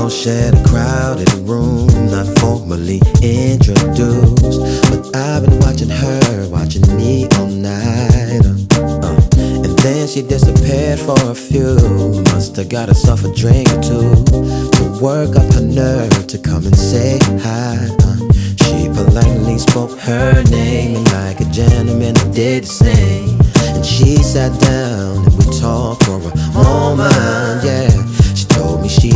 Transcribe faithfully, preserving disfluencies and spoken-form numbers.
almost shared a crowded room, not formally introduced, but I've been watching her, watching me all night. uh, uh. And then she disappeared for a few. Must've got herself a drink or two to work up her nerve to come and say hi. uh. She politely spoke her name, and like a gentleman I did the same. And she sat down and we talked for a moment, yeah. She told me she